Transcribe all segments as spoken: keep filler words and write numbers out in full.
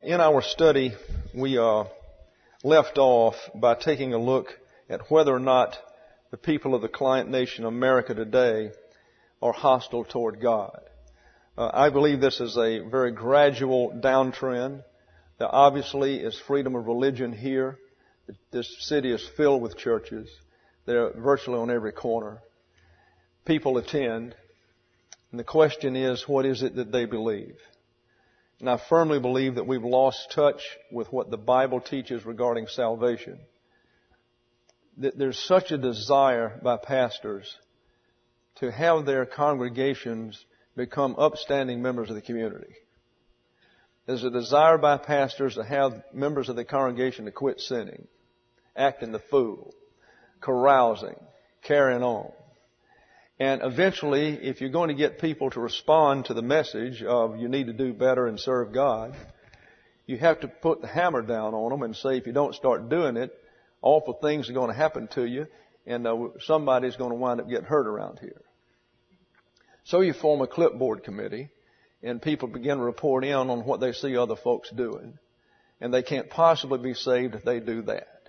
In our study, we uh, left off by taking a look at whether or not the people of the client nation America today are hostile toward God. Uh, I believe this is a very gradual downtrend. There obviously is freedom of religion here. This city is filled with churches. They're virtually on every corner. People attend. And the question is, what is it that they believe? And I firmly believe that we've lost touch with what the Bible teaches regarding salvation. That there's such a desire by pastors to have their congregations become upstanding members of the community. There's a desire by pastors to have members of the congregation to quit sinning, acting the fool, carousing, carrying on. And eventually, if you're going to get people to respond to the message of you need to do better and serve God, you have to put the hammer down on them and say, if you don't start doing it, awful things are going to happen to you, and uh, somebody's going to wind up getting hurt around here. So you form a clipboard committee, and people begin to report in on what they see other folks doing. And they can't possibly be saved if they do that.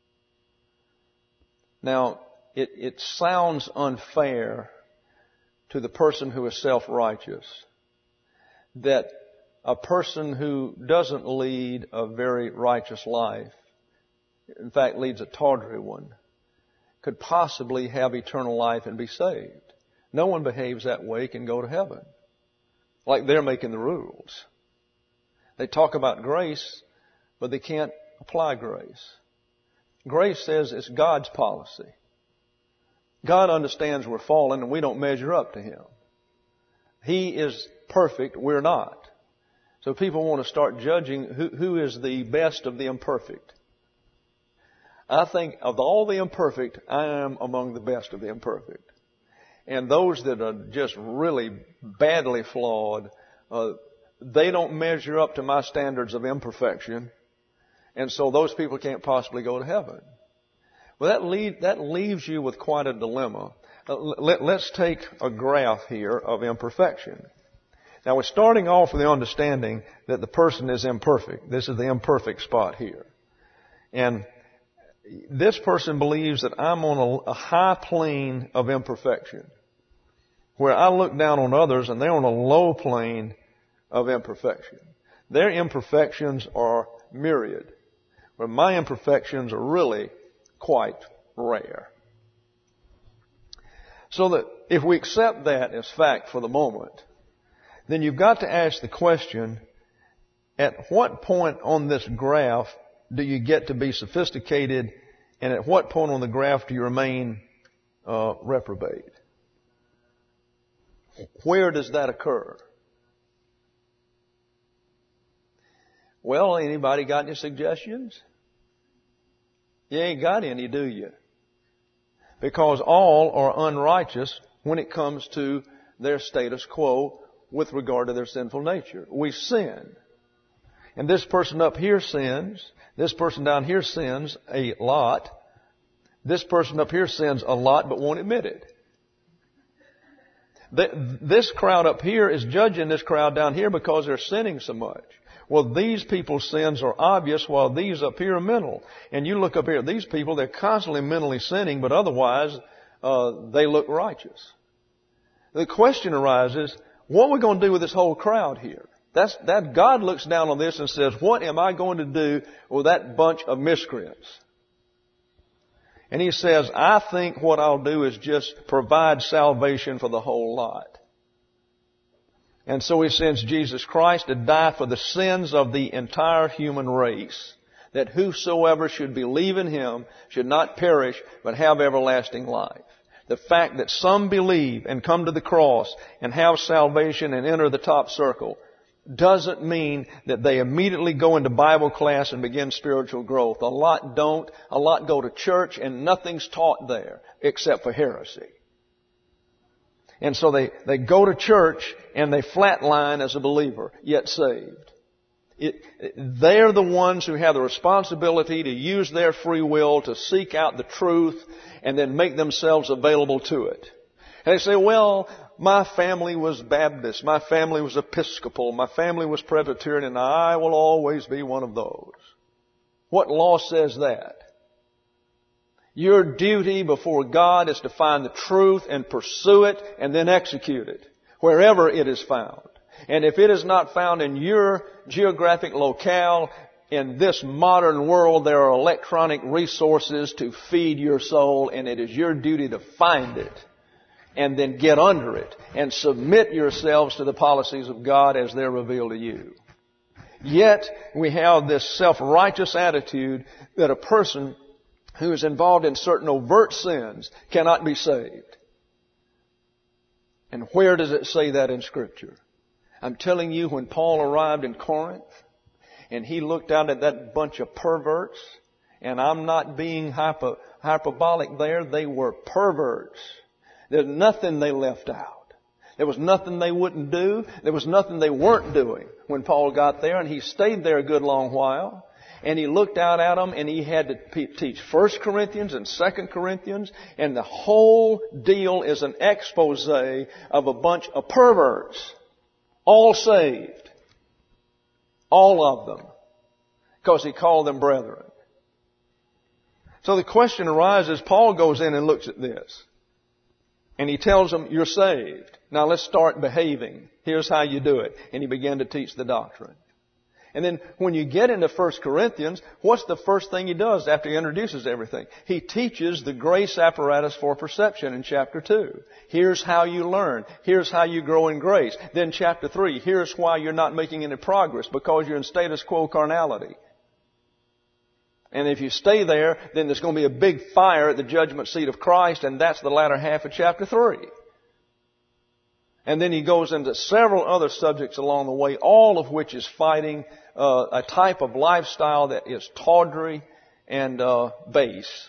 Now, it, it sounds unfair to the person who is self-righteous that a person who doesn't lead a very righteous life, in fact leads a tawdry one, could possibly have eternal life and be saved. No one behaves that way can go to heaven. Like they're making the rules. They talk about grace, but they can't apply grace. Grace says it's God's policy. God understands we're fallen and we don't measure up to Him. He is perfect, we're not. So people want to start judging who, who is the best of the imperfect. I think of all the imperfect, I am among the best of the imperfect. And those that are just really badly flawed, uh, they don't measure up to my standards of imperfection. And so those people can't possibly go to heaven. Well, that, lead, that leaves you with quite a dilemma. Uh, let, let's take a graph here of imperfection. Now, we're starting off with the understanding that the person is imperfect. This is the imperfect spot here. And this person believes that I'm on a, a high plane of imperfection, where I look down on others and they're on a low plane of imperfection. Their imperfections are myriad, where my imperfections are really quite rare. So that if we accept that as fact for the moment, then you've got to ask the question, at what point on this graph do you get to be sophisticated, and at what point on the graph do you remain uh, reprobate? Where does that occur? Well, anybody got any suggestions? You ain't got any, do you? Because all are unrighteous when it comes to their status quo with regard to their sinful nature. We sin. And this person up here sins. This person down here sins a lot. This person up here sins a lot but won't admit it. This crowd up here is judging this crowd down here because they're sinning so much. Well, these people's sins are obvious while these up here are mental. And you look up here at these people, they're constantly mentally sinning, but otherwise uh, they look righteous. The question arises, what are we going to do with this whole crowd here? That's, that God looks down on this and says, what am I going to do with that bunch of miscreants? And He says, I think what I'll do is just provide salvation for the whole lot. And so He sends Jesus Christ to die for the sins of the entire human race, that whosoever should believe in Him should not perish but have everlasting life. The fact that some believe and come to the cross and have salvation and enter the top circle doesn't mean that they immediately go into Bible class and begin spiritual growth. A lot don't. A lot go to church and nothing's taught there except for heresy. And so they, they go to church and they flatline as a believer, yet saved. It, they're the ones who have the responsibility to use their free will to seek out the truth and then make themselves available to it. And they say, well, my family was Baptist, my family was Episcopal, my family was Presbyterian, and I will always be one of those. What law says that? Your duty before God is to find the truth and pursue it and then execute it wherever it is found. And if it is not found in your geographic locale, in this modern world, there are electronic resources to feed your soul, and it is your duty to find it and then get under it and submit yourselves to the policies of God as they're revealed to you. Yet, we have this self-righteous attitude that a person who is involved in certain overt sins cannot be saved. And where does it say that in Scripture? I'm telling you, when Paul arrived in Corinth, and he looked out at that bunch of perverts, and I'm not being hyper, hyperbolic there, they were perverts. There's nothing they left out. There was nothing they wouldn't do. There was nothing they weren't doing when Paul got there, and he stayed there a good long while. And he looked out at them, and he had to teach First Corinthians and Second Corinthians, and the whole deal is an expose of a bunch of perverts, all saved, all of them, because he called them brethren. So the question arises, Paul goes in and looks at this, and he tells them, you're saved. Now let's start behaving. Here's how you do it. And he began to teach the doctrine. And then when you get into First Corinthians, what's the first thing he does after he introduces everything? He teaches the grace apparatus for perception in chapter two. Here's how you learn. Here's how you grow in grace. Then chapter three, here's why you're not making any progress, because you're in status quo carnality. And if you stay there, then there's going to be a big fire at the judgment seat of Christ, and that's the latter half of chapter three. And then he goes into several other subjects along the way, all of which is fighting uh, a type of lifestyle that is tawdry and uh, base.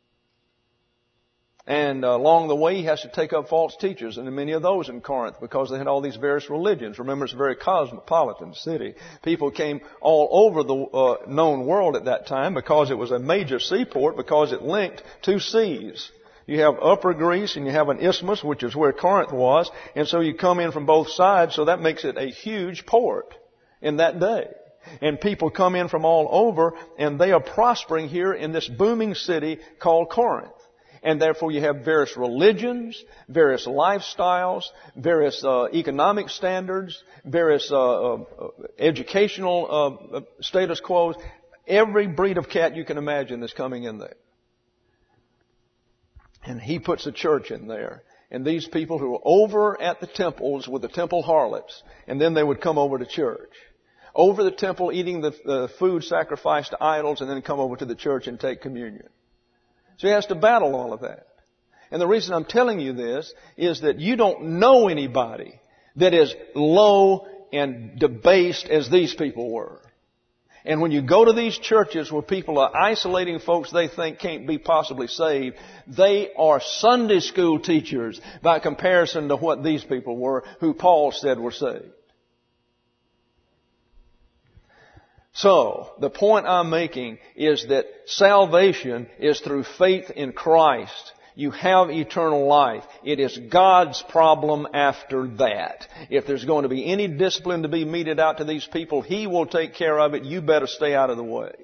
And uh, along the way, he has to take up false teachers, and many of those in Corinth, because they had all these various religions. Remember, it's a very cosmopolitan city. People came all over the uh, known world at that time because it was a major seaport, because it linked two seas. You have Upper Greece and you have an isthmus, which is where Corinth was. And so you come in from both sides, so that makes it a huge port in that day. And people come in from all over, and they are prospering here in this booming city called Corinth. And therefore you have various religions, various lifestyles, various uh, economic standards, various uh, uh, educational uh, status quos. Every breed of cat you can imagine is coming in there. And he puts a church in there. And these people who are over at the temples with the temple harlots, and then they would come over to church. Over the temple eating the, the food sacrificed to idols, and then come over to the church and take communion. So he has to battle all of that. And the reason I'm telling you this is that you don't know anybody that is low and debased as these people were. And when you go to these churches where people are isolating folks they think can't be possibly saved, they are Sunday school teachers by comparison to what these people were, who Paul said were saved. So, the point I'm making is that salvation is through faith in Christ. You have eternal life. It is God's problem after that. If there's going to be any discipline to be meted out to these people, He will take care of it. You better stay out of the way.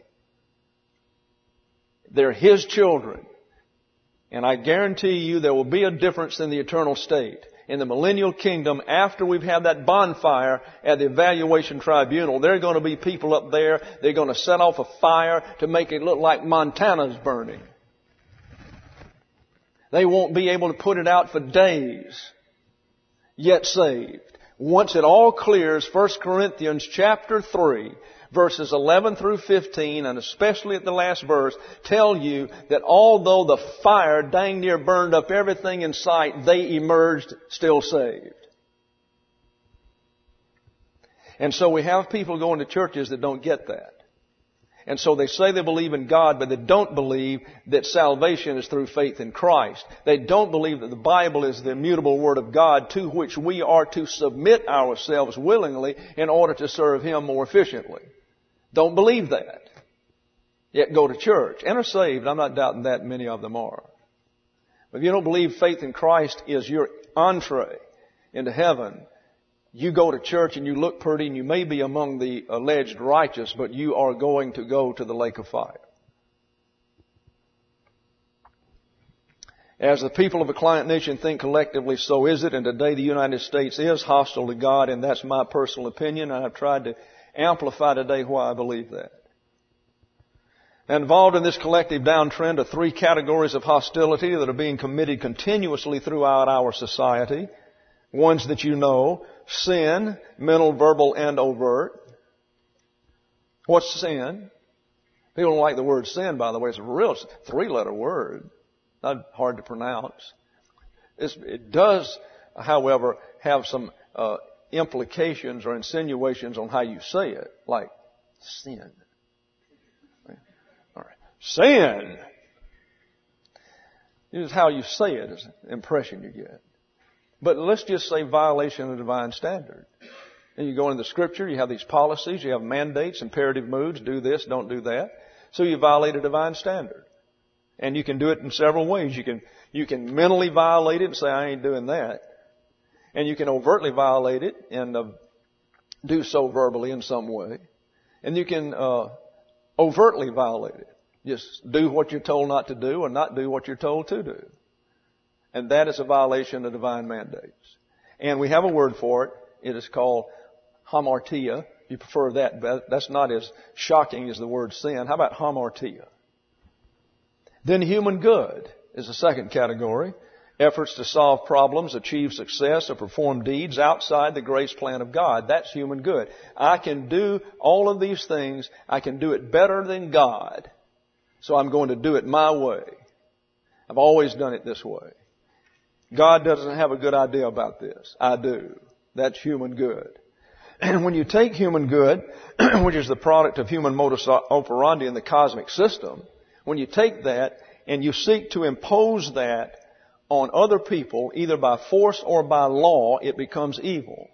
They're His children. And I guarantee you there will be a difference in the eternal state. In the millennial kingdom, after we've had that bonfire at the evaluation tribunal, there are going to be people up there. They're going to set off a fire to make it look like Montana's burning. They won't be able to put it out for days, yet saved. Once it all clears, First Corinthians chapter three, verses eleven through fifteen, and especially at the last verse, tell you that although the fire dang near burned up everything in sight, they emerged still saved. And so we have people going to churches that don't get that. And so they say they believe in God, but they don't believe that salvation is through faith in Christ. They don't believe that the Bible is the immutable Word of God to which we are to submit ourselves willingly in order to serve Him more efficiently. Don't believe that. Yet go to church and are saved. I'm not doubting that many of them are. But if you don't believe faith in Christ is your entree into heaven, you go to church and you look pretty and you may be among the alleged righteous, but you are going to go to the lake of fire. As the people of a client nation think collectively, so is it. And today the United States is hostile to God, and that's my personal opinion. And I've tried to amplify today why I believe that. And involved in this collective downtrend are three categories of hostility that are being committed continuously throughout our society. Ones that you know: sin, mental, verbal, and overt. What's sin? People don't like the word sin, by the way. It's a real three-letter word. Not hard to pronounce. It's, it does, however, have some uh, implications or insinuations on how you say it, like sin. All right. Sin. This is how you say it, is the impression you get. But let's just say violation of the divine standard. And you go into the Scripture, you have these policies, you have mandates, imperative moods, do this, don't do that. So you violate a divine standard. And you can do it in several ways. You can, you can mentally violate it and say, I ain't doing that. And you can overtly violate it and uh, do so verbally in some way. And you can uh, overtly violate it. Just do what you're told not to do or not do what you're told to do. And that is a violation of divine mandates. And we have a word for it. It is called hamartia. If you prefer that, but that's not as shocking as the word sin. How about hamartia? Then human good is the second category. Efforts to solve problems, achieve success, or perform deeds outside the grace plan of God. That's human good. I can do all of these things. I can do it better than God. So I'm going to do it my way. I've always done it this way. God doesn't have a good idea about this. I do. That's human good. And when you take human good, which is the product of human modus operandi in the cosmic system, when you take that and you seek to impose that on other people, either by force or by law, it becomes evil.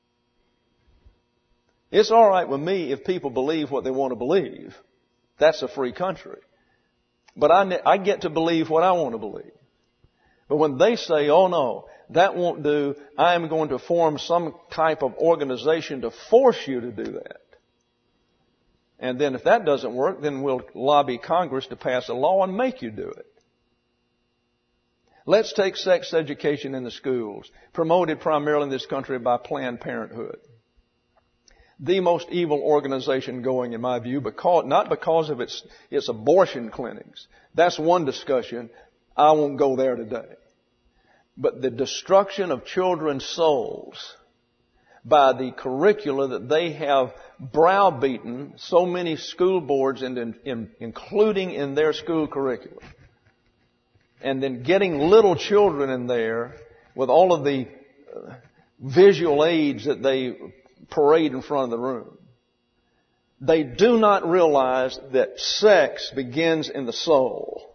It's all right with me if people believe what they want to believe. That's a free country. But I, I get to believe what I want to believe. But when they say, oh no, that won't do, I am going to form some type of organization to force you to do that. And then if that doesn't work, then we'll lobby Congress to pass a law and make you do it. Let's take sex education in the schools, promoted primarily in this country by Planned Parenthood. The most evil organization going, in my view, because, not because of its, its abortion clinics. That's one discussion. I won't go there today. But the destruction of children's souls by the curricula that they have browbeaten so many school boards, in, in, in, including in their school curriculum. And then getting little children in there with all of the uh, visual aids that they parade in front of the room. They do not realize that sex begins in the soul.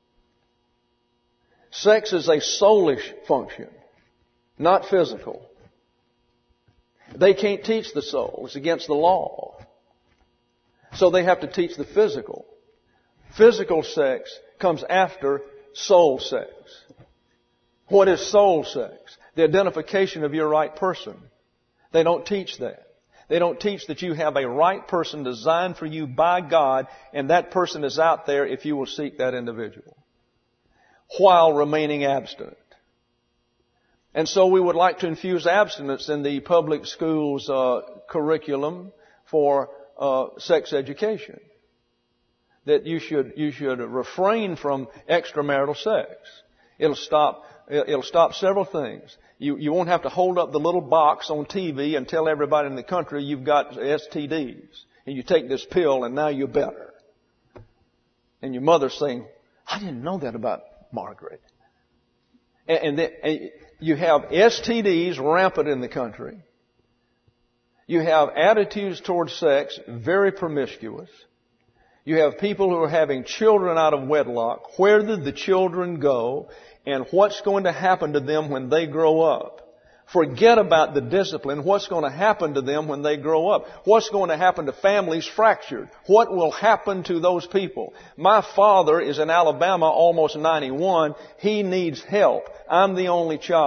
Sex is a soulish function, not physical. They can't teach the soul. It's against the law. So they have to teach the physical. Physical sex comes after soul sex. What is soul sex? The identification of your right person. They don't teach that. They don't teach that you have a right person designed for you by God, and that person is out there if you will seek that individual, while remaining abstinent. And so we would like to infuse abstinence in the public schools uh, curriculum for uh, sex education. That you should you should refrain from extramarital sex. It'll stop it'll stop several things. You you won't have to hold up the little box on T V and tell everybody in the country you've got S T Ds and you take this pill and now you're better. And your mother's saying, "I didn't know that about Margaret." And, and, then, and you have S T Ds rampant in the country. You have attitudes towards sex very promiscuous. You have people who are having children out of wedlock. Where did the children go? And what's going to happen to them when they grow up? Forget about the discipline. What's going to happen to them when they grow up? What's going to happen to families fractured? What will happen to those people? My father is in Alabama, almost ninety-one. He needs help. I'm the only child.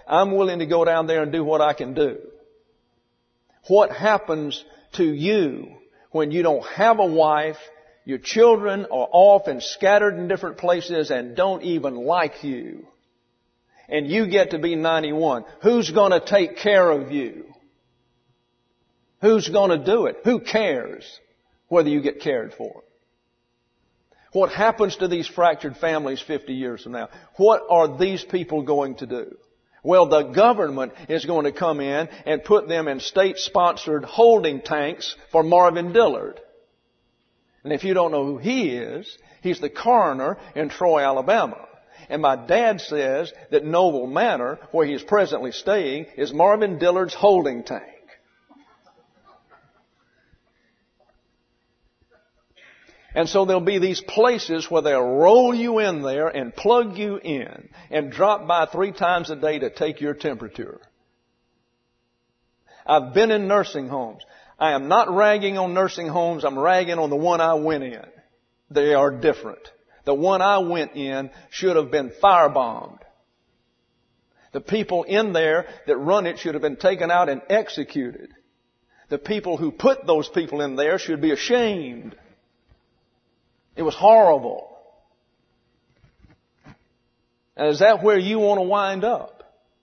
I'm willing to go down there and do what I can do. What happens to you when you don't have a wife, your children are off and scattered in different places and don't even like you, and you get to be ninety-one? Who's going to take care of you? Who's going to do it? Who cares whether you get cared for? What happens to these fractured families fifty years from now? What are these people going to do? Well, the government is going to come in and put them in state-sponsored holding tanks for Marvin Dillard. And if you don't know who he is, he's the coroner in Troy, Alabama. And my dad says that Noble Manor, where he is presently staying, is Marvin Dillard's holding tank. And so there'll be these places where they'll roll you in there and plug you in and drop by three times a day to take your temperature. I've been in nursing homes. I am not ragging on nursing homes. I'm ragging on the one I went in. They are different. The one I went in should have been firebombed. The people in there that run it should have been taken out and executed. The people who put those people in there should be ashamed. It was horrible. And is that where you want to wind up?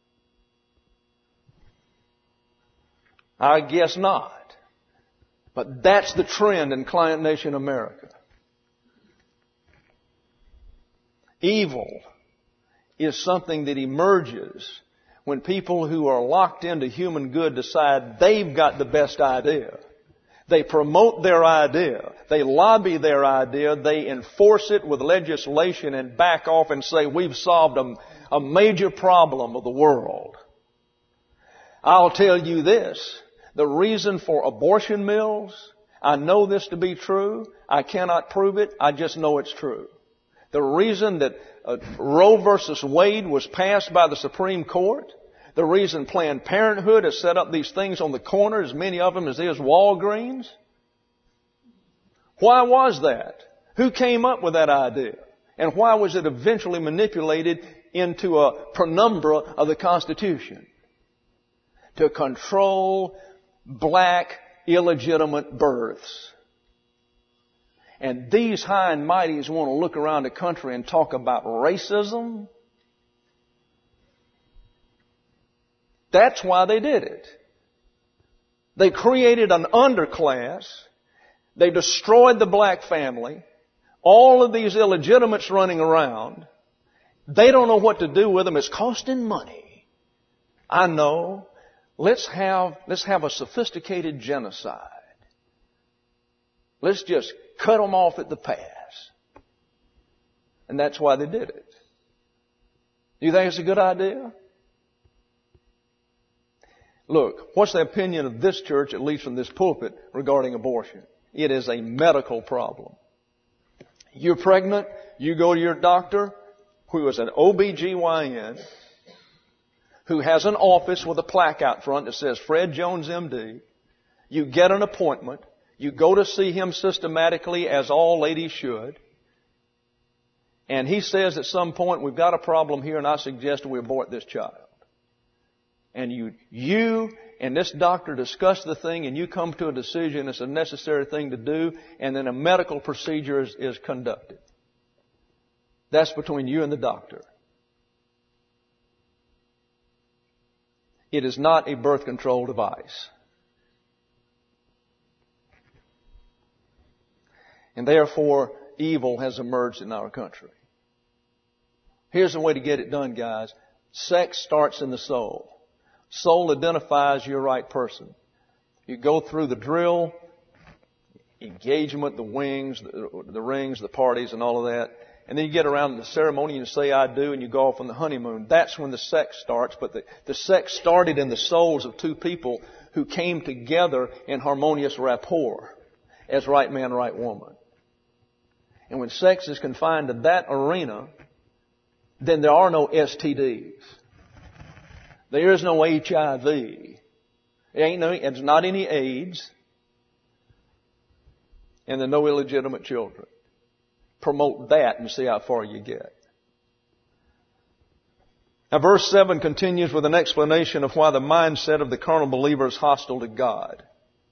I guess not. But that's the trend in Client Nation America. Evil is something that emerges when people who are locked into human good decide they've got the best idea. They promote their idea. They lobby their idea. They enforce it with legislation and back off and say, we've solved a, a major problem of the world. I'll tell you this. The reason for abortion mills, I know this to be true. I cannot prove it. I just know it's true. The reason that uh, Roe versus Wade was passed by the Supreme Court, the reason Planned Parenthood has set up these things on the corner, as many of them as is Walgreens. Why was that? Who came up with that idea? And why was it eventually manipulated into a penumbra of the Constitution? To control black illegitimate births. And these high and mighties want to look around the country and talk about racism. That's why they did it. They created an underclass. They destroyed the black family. All of these illegitimates running around. They don't know what to do with them. It's costing money. I know. Let's have, let's have a sophisticated genocide. Let's just cut them off at the pass. And that's why they did it. Do you think it's a good idea? Look, what's the opinion of this church, at least from this pulpit, regarding abortion? It is a medical problem. You're pregnant, you go to your doctor, who is an O B G Y N, who has an office with a plaque out front that says Fred Jones, M D. You get an appointment. You go to see him systematically, as all ladies should. And he says at some point, we've got a problem here, and I suggest we abort this child. And you, you and this doctor discuss the thing, and you come to a decision. It's a necessary thing to do, and then a medical procedure is, is conducted. That's between you and the doctor. It is not a birth control device. And therefore, evil has emerged in our country. Here's the way to get it done, guys. Sex starts in the soul. Soul identifies your right person. You go through the drill, engagement, the wings, the, the rings, the parties, and all of that. And then you get around to the ceremony and you say, I do, and you go off on the honeymoon. That's when the sex starts. But the, the sex started in the souls of two people who came together in harmonious rapport as right man, right woman. And when sex is confined to that arena, then there are no S T Ds. There is no H I V. There ain't no, there's not any AIDS. And there are no illegitimate children. Promote that and see how far you get. Now verse seven continues with an explanation of why the mindset of the carnal believer is hostile to God.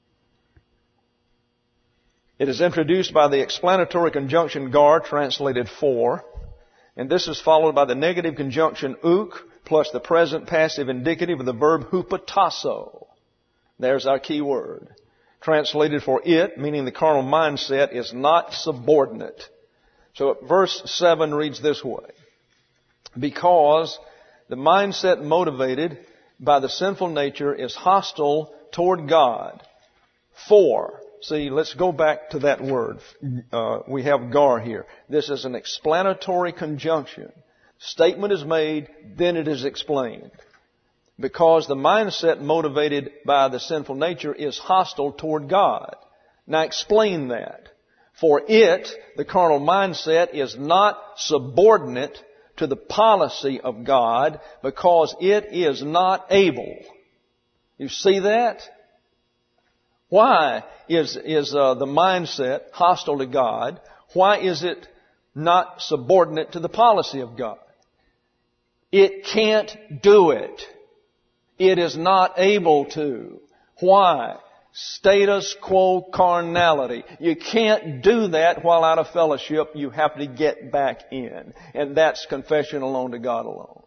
It is introduced by the explanatory conjunction gar, translated for, and this is followed by the negative conjunction uk, plus the present passive indicative of the verb hupotasso. There's our key word. Translated for it, meaning the carnal mindset is not subordinate. So verse seven reads this way. Because the mindset motivated by the sinful nature is hostile toward God. For, see, let's go back to that word. Uh, we have gar here. This is an explanatory conjunction. Statement is made, then it is explained. Because the mindset motivated by the sinful nature is hostile toward God. Now explain that. For it, the carnal mindset, is not subordinate to the policy of God because it is not able. You see that? Why is, is uh, the mindset hostile to God? Why is it not subordinate to the policy of God? It can't do it. It is not able to. Why? Status quo carnality. You can't do that while out of fellowship. You have to get back in. And that's confession alone to God alone.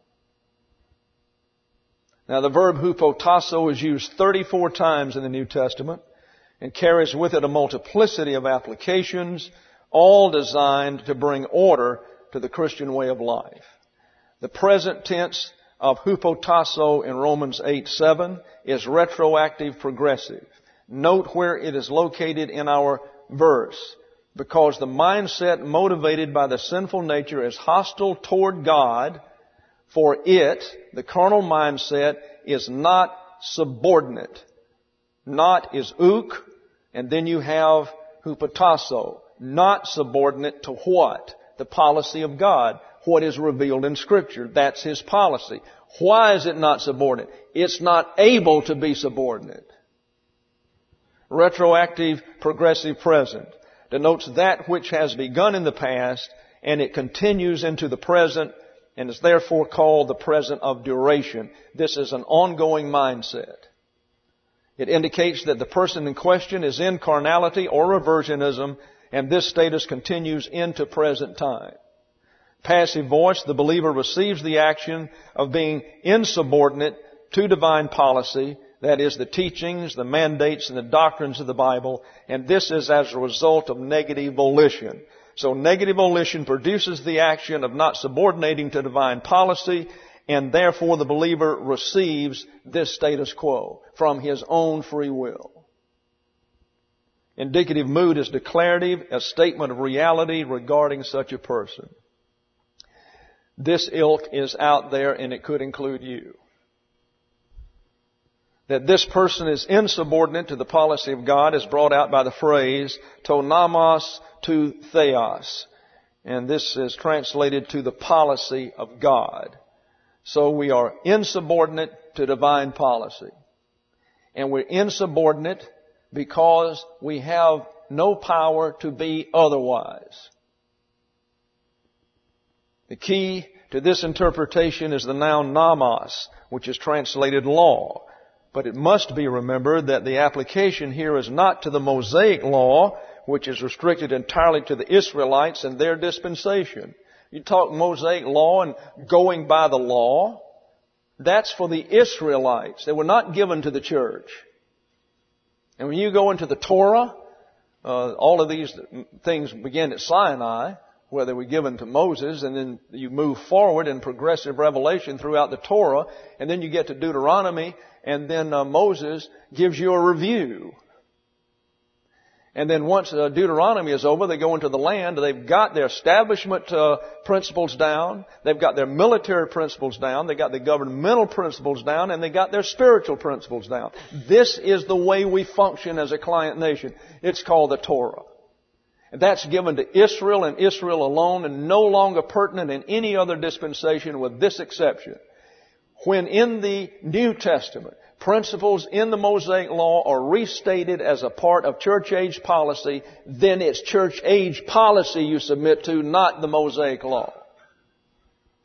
Now the verb hupotasso is used thirty-four times in the New Testament and carries with it a multiplicity of applications, all designed to bring order to the Christian way of life. The present tense of hupotasso in Romans eight seven is retroactive progressive. Note where it is located in our verse. Because the mindset motivated by the sinful nature is hostile toward God, for it, the carnal mindset, is not subordinate. Not is uk, and then you have hupotasso. Not subordinate to what? The policy of God. What is revealed in Scripture. That's His policy. Why is it not subordinate? It's not able to be subordinate. Retroactive progressive present denotes that which has begun in the past and it continues into the present and is therefore called the present of duration. This is an ongoing mindset. It indicates that the person in question is in carnality or reversionism, and this status continues into present time. Passive voice, the believer receives the action of being insubordinate to divine policy, that is, the teachings, the mandates, and the doctrines of the Bible, and this is as a result of negative volition. So negative volition produces the action of not subordinating to divine policy, and therefore the believer receives this status quo from his own free will. Indicative mood is declarative, a statement of reality regarding such a person. This ilk is out there, and it could include you. That this person is insubordinate to the policy of God is brought out by the phrase to nomos to theos. And this is translated to the policy of God. So we are insubordinate to divine policy. And we're insubordinate because we have no power to be otherwise. The key to this interpretation is the noun nomos, which is translated law. But it must be remembered that the application here is not to the Mosaic law, which is restricted entirely to the Israelites and their dispensation. You talk Mosaic law and going by the law, that's for the Israelites. They were not given to the church. And when you go into the Torah, uh, all of these things begin at Sinai, where they were given to Moses, and then you move forward in progressive revelation throughout the Torah, and then you get to Deuteronomy, and then uh, Moses gives you a review. And then once uh, Deuteronomy is over, they go into the land. They've got their establishment uh, principles down. They've got their military principles down. They've got the governmental principles down. And they got their spiritual principles down. This is the way we function as a client nation. It's called the Torah. And that's given to Israel and Israel alone and no longer pertinent in any other dispensation with this exception. When in the New Testament, principles in the Mosaic Law are restated as a part of church age policy, then it's church age policy you submit to, not the Mosaic Law.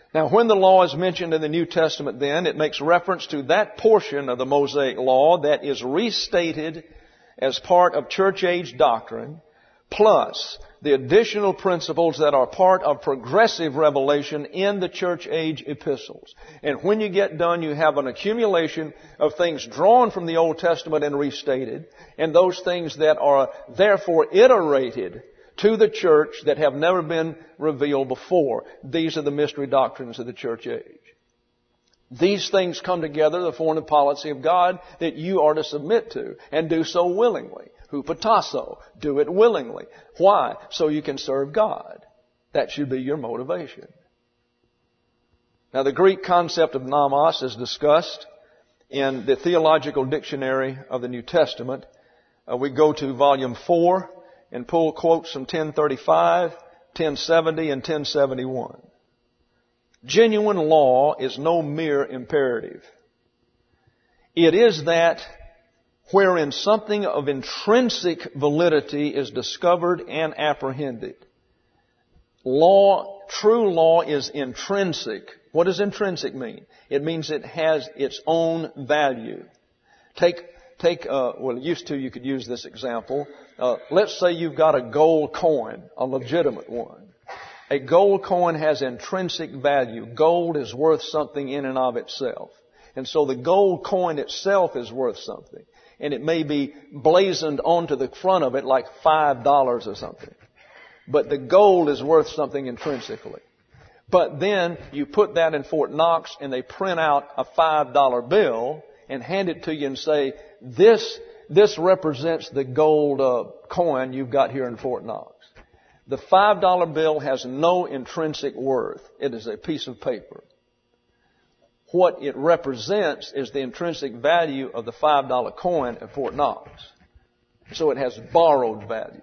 Now, when the law is mentioned in the New Testament, then, it makes reference to that portion of the Mosaic Law that is restated as part of church age doctrine, plus the additional principles that are part of progressive revelation in the church age epistles. And when you get done, you have an accumulation of things drawn from the Old Testament and restated, and those things that are therefore iterated to the church that have never been revealed before. These are the mystery doctrines of the church age. These things come together to form the policy of God that you are to submit to, and do so willingly. Hupotasso, do it willingly. Why? So you can serve God. That should be your motivation. Now, the Greek concept of nomos is discussed in the Theological Dictionary of the New Testament. Uh, we go to volume four and pull quotes from ten thirty-five, ten seventy, and ten seventy-one. Genuine law is no mere imperative. It is that wherein something of intrinsic validity is discovered and apprehended. Law, true law is intrinsic. What does intrinsic mean? It means it has its own value. Take, take, uh, well, used to you could use this example. Uh, let's say you've got a gold coin, a legitimate one. A gold coin has intrinsic value. Gold is worth something in and of itself. And so the gold coin itself is worth something. And it may be blazoned onto the front of it like five dollars or something. But the gold is worth something intrinsically. But then you put that in Fort Knox and they print out a five dollar bill and hand it to you and say, this, this represents the gold uh, coin you've got here in Fort Knox. The five dollar bill has no intrinsic worth. It is a piece of paper. What it represents is the intrinsic value of the five dollar coin at Fort Knox. So it has borrowed value.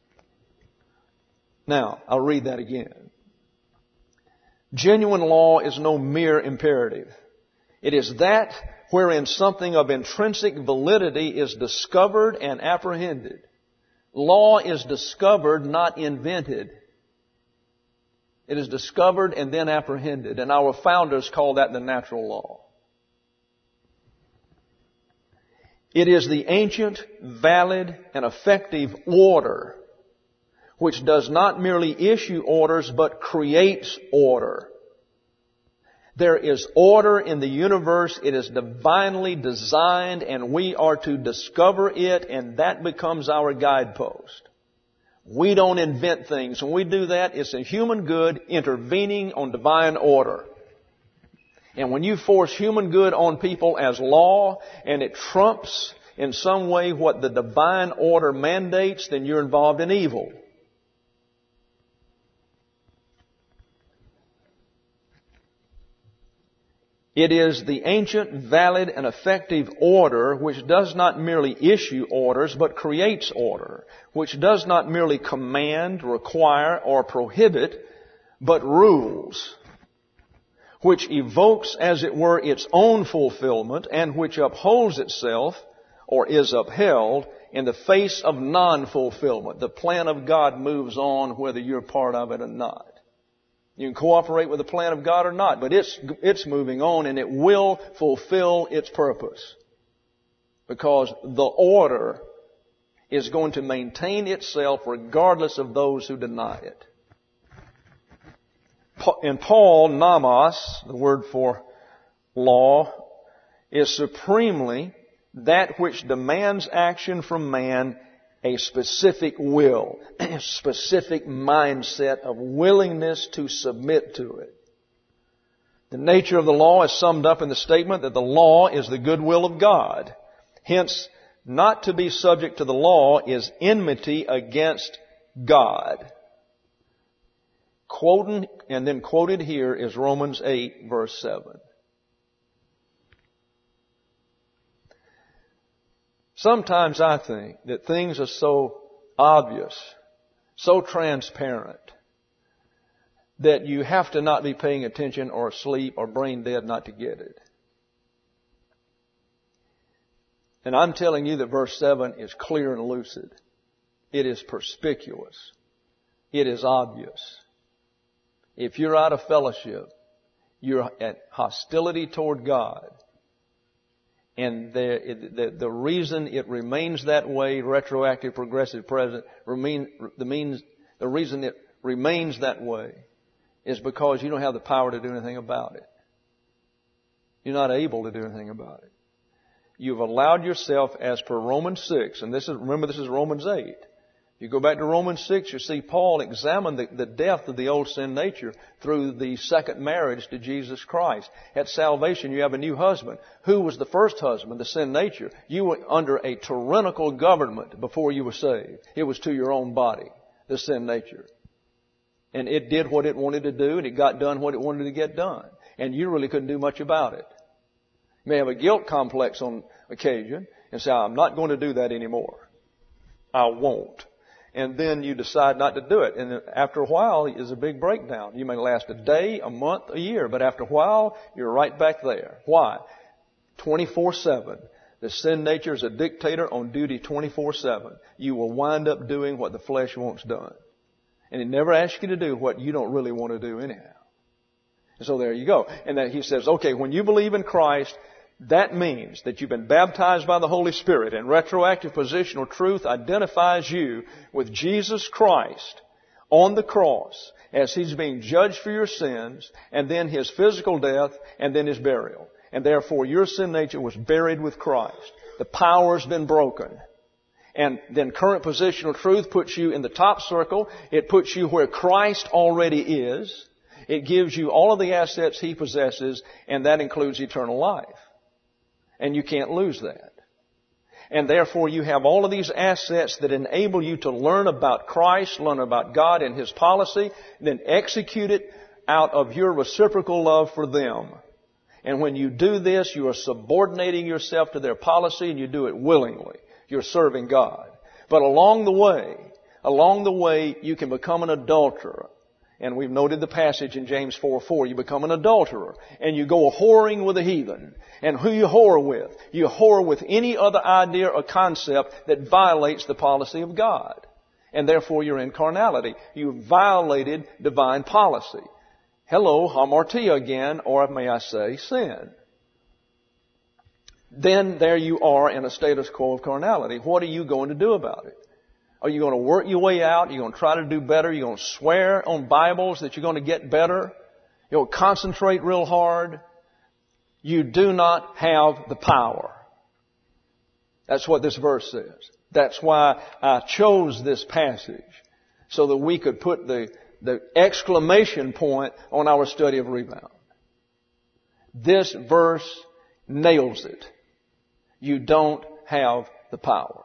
Now, I'll read that again. Genuine law is no mere imperative. It is that wherein something of intrinsic validity is discovered and apprehended. Law is discovered, not invented. It is discovered and then apprehended. And our founders call that the natural law. It is the ancient, valid, and effective order which does not merely issue orders but creates order. There is order in the universe. It is divinely designed and we are to discover it, and that becomes our guidepost. We don't invent things. When we do that, it's a human good intervening on divine order. And when you force human good on people as law and it trumps in some way what the divine order mandates, then you're involved in evil. It is the ancient, valid, and effective order which does not merely issue orders, but creates order, which does not merely command, require, or prohibit, but rules, which evokes, as it were, its own fulfillment, and which upholds itself, or is upheld, in the face of non-fulfillment. The plan of God moves on whether you're part of it or not. You can cooperate with the plan of God or not, but it's, it's moving on and it will fulfill its purpose. Because the order is going to maintain itself regardless of those who deny it. In Paul, nomos, the word for law, is supremely that which demands action from man, a specific will, a specific mindset of willingness to submit to it. The nature of the law is summed up in the statement that the law is the goodwill of God. Hence, not to be subject to the law is enmity against God. Quoting, and then quoted here is Romans eight, verse seven. Sometimes I think that things are so obvious, so transparent, that you have to not be paying attention or asleep or brain dead not to get it. And I'm telling you that verse seven is clear and lucid. It is perspicuous. It is obvious. If you're out of fellowship You're at hostility toward God. And the, the, the reason it remains that way, retroactive, progressive, present, remain, the means, the reason it remains that way is because you don't have the power to do anything about it. You're not able to do anything about it. You've allowed yourself, as per Romans six, and this is, remember this is Romans eight. You go back to Romans six, you see Paul examine the, the death of the old sin nature through the second marriage to Jesus Christ. At salvation, you have a new husband. Who was the first husband? The sin nature. You were under a tyrannical government before you were saved. It was to your own body, the sin nature. And it did what it wanted to do, and it got done what it wanted to get done. And you really couldn't do much about it. You may have a guilt complex on occasion and say, I'm not going to do that anymore. I won't. And then you decide not to do it. And after a while is a big breakdown. You may last a day, a month, a year, but after a while, you're right back there. Why? twenty-four seven. The sin nature is a dictator on duty twenty-four seven. You will wind up doing what the flesh wants done. And it never asks you to do what you don't really want to do anyhow. And so there you go. And then he says, okay, when you believe in Christ, that means that you've been baptized by the Holy Spirit, and retroactive positional truth identifies you with Jesus Christ on the cross as He's being judged for your sins, and then His physical death, and then His burial. And therefore your sin nature was buried with Christ. The power's been broken. And then current positional truth puts you in the top circle. It puts you where Christ already is. It gives you all of the assets He possesses, and that includes eternal life. And you can't lose that. And therefore you have all of these assets that enable you to learn about Christ, learn about God and His policy, then execute it out of your reciprocal love for them. And when you do this, you are subordinating yourself to their policy, and you do it willingly. You're serving God. But along the way, along the way, you can become an adulterer. And we've noted the passage in James four four. You become an adulterer. And you go whoring with a heathen. And who you whore with? You whore with any other idea or concept that violates the policy of God. And therefore you're in carnality. You violated divine policy. Hello, hamartia again, or may I say sin. Then there you are in a status quo of carnality. What are you going to do about it? Are you going to work your way out? Are you going to try to do better? Are you going to swear on Bibles that you're going to get better? You'll concentrate real hard? You do not have the power. That's what this verse says. That's why I chose this passage, so that we could put the, the exclamation point on our study of rebound. This verse nails it. You don't have the power.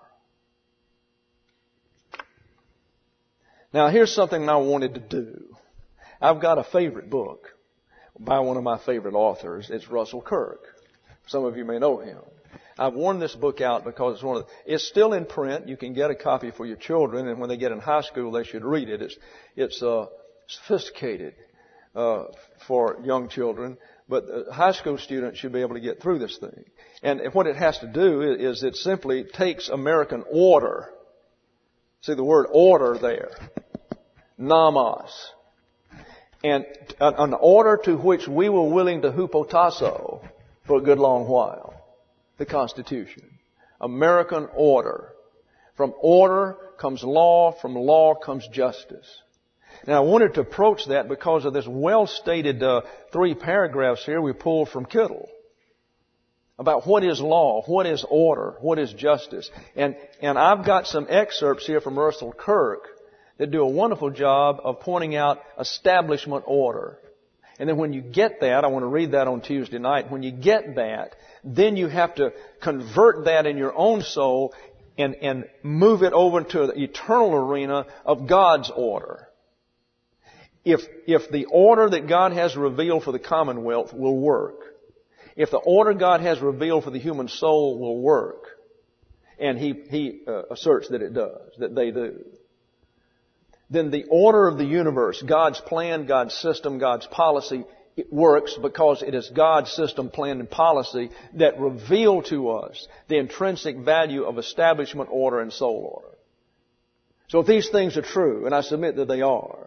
Now, here's something I wanted to do. I've got a favorite book by one of my favorite authors. It's Russell Kirk. Some of you may know him. I've worn this book out because it's one of the, it's still in print. You can get a copy for your children, and when they get in high school, they should read it. It's it's uh, sophisticated uh, for young children, but uh, high school students should be able to get through this thing. And what it has to do is, is it simply takes American order. See the word order there. Nomos. And an order to which we were willing to hupotasso for a good long while. The Constitution. American order. From order comes law. From law comes justice. Now I wanted to approach that because of this well-stated uh, three paragraphs here we pulled from Kittle. About what is law, what is order, what is justice. And, and I've got some excerpts here from Russell Kirk that do a wonderful job of pointing out establishment order. And then when you get that, I want to read that on Tuesday night, when you get that, then you have to convert that in your own soul and, and move it over into the eternal arena of God's order. If, if the order that God has revealed for the commonwealth will work, if the order God has revealed for the human soul will work, and he, he uh, asserts that it does, that they do, then the order of the universe, God's plan, God's system, God's policy, it works because it is God's system, plan, and policy that reveal to us the intrinsic value of establishment, order, and soul order. So if these things are true, and I submit that they are,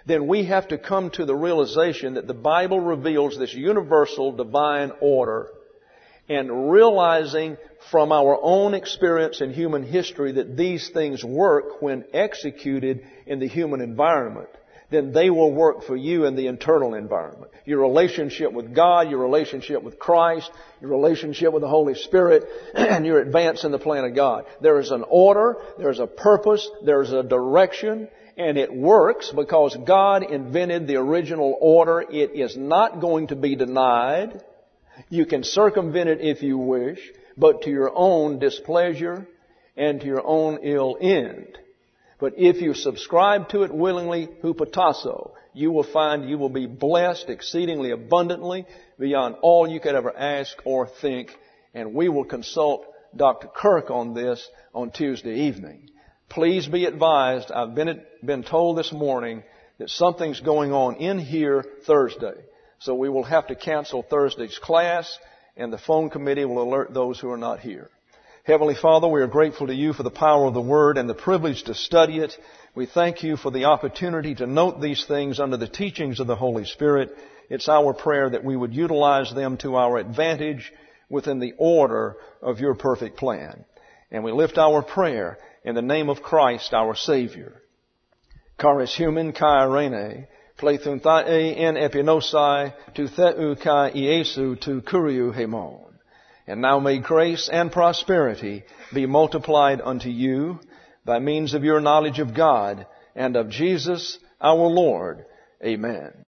then we have to come to the realization that the Bible reveals this universal divine order, and realizing from our own experience in human history that these things work when executed in the human environment, then they will work for you in the internal environment. Your relationship with God, your relationship with Christ, your relationship with the Holy Spirit, and your advance in the plan of God. There is an order, there's a purpose, there's a direction, and it works because God invented the original order. It is not going to be denied. You can circumvent it if you wish, but to your own displeasure and to your own ill end. But if you subscribe to it willingly, hupotasso, you will find you will be blessed exceedingly abundantly beyond all you could ever ask or think. And we will consult Doctor Kirk on this on Tuesday evening. Please be advised, I've been, been told this morning that something's going on in here Thursday. So we will have to cancel Thursday's class, and the phone committee will alert those who are not here. Heavenly Father, we are grateful to you for the power of the Word and the privilege to study it. We thank you for the opportunity to note these things under the teachings of the Holy Spirit. It's our prayer that we would utilize them to our advantage within the order of your perfect plan. And we lift our prayer in the name of Christ, our Savior. Charis human kai rene, plethun thae en epinosai, tu theu kai iesu tu kuriu hemon. And now may grace and prosperity be multiplied unto you by means of your knowledge of God and of Jesus our Lord. Amen.